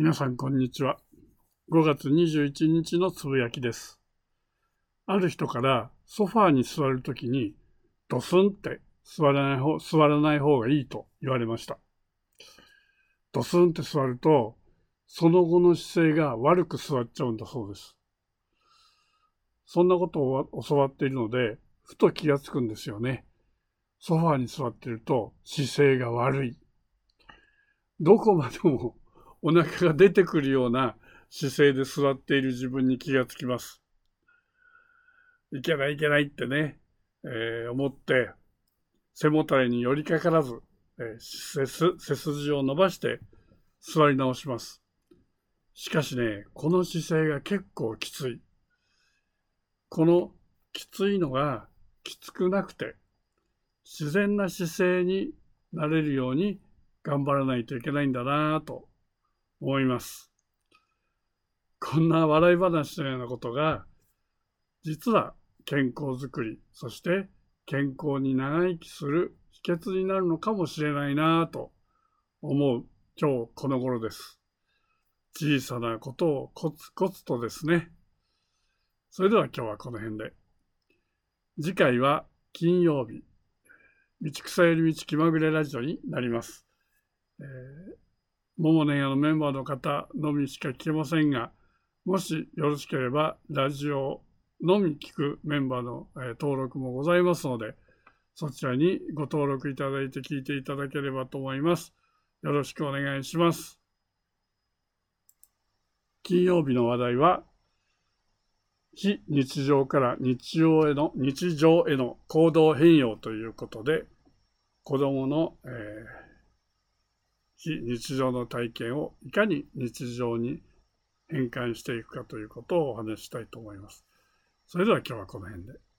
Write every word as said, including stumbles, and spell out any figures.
皆さんこんにちは。ごがつにじゅういちにちのつぶやきです。ある人からソファーに座るときにドスンって座らない方、座らない方がいいと言われました。ドスンって座るとその後の姿勢が悪く座っちゃうんだそうです。そんなことを教わっているのでふと気がつくんですよね。ソファーに座っていると姿勢が悪い。どこまでもお腹が出てくるような姿勢で座っている自分に気がつきます。いけないいけないってね、えー、思って背もたれに寄りかからず、えー、背す背筋を伸ばして座り直します。しかしね、この姿勢が結構きつい。このきついのがきつくなくて自然な姿勢になれるように頑張らないといけないんだなぁと思います。こんな笑い話のようなことが実は健康づくり、そして健康に長生きする秘訣になるのかもしれないなぁと思う今日この頃です。小さなことをコツコツとですね。それでは今日はこの辺で。次回は金曜日、道草より道気まぐれラジオになります。えー、ももねやのメンバーの方のみしか聞けませんが、もしよろしければラジオのみ聞くメンバーの、えー、登録もございますので、そちらにご登録いただいて聞いていただければと思います。よろしくお願いします。金曜日の話題は、非日常から日常への、日常への行動変容ということで、子どもの、えー、非日常の体験をいかに日常に変換していくかということをお話ししたいと思います。それでは今日はこの辺で。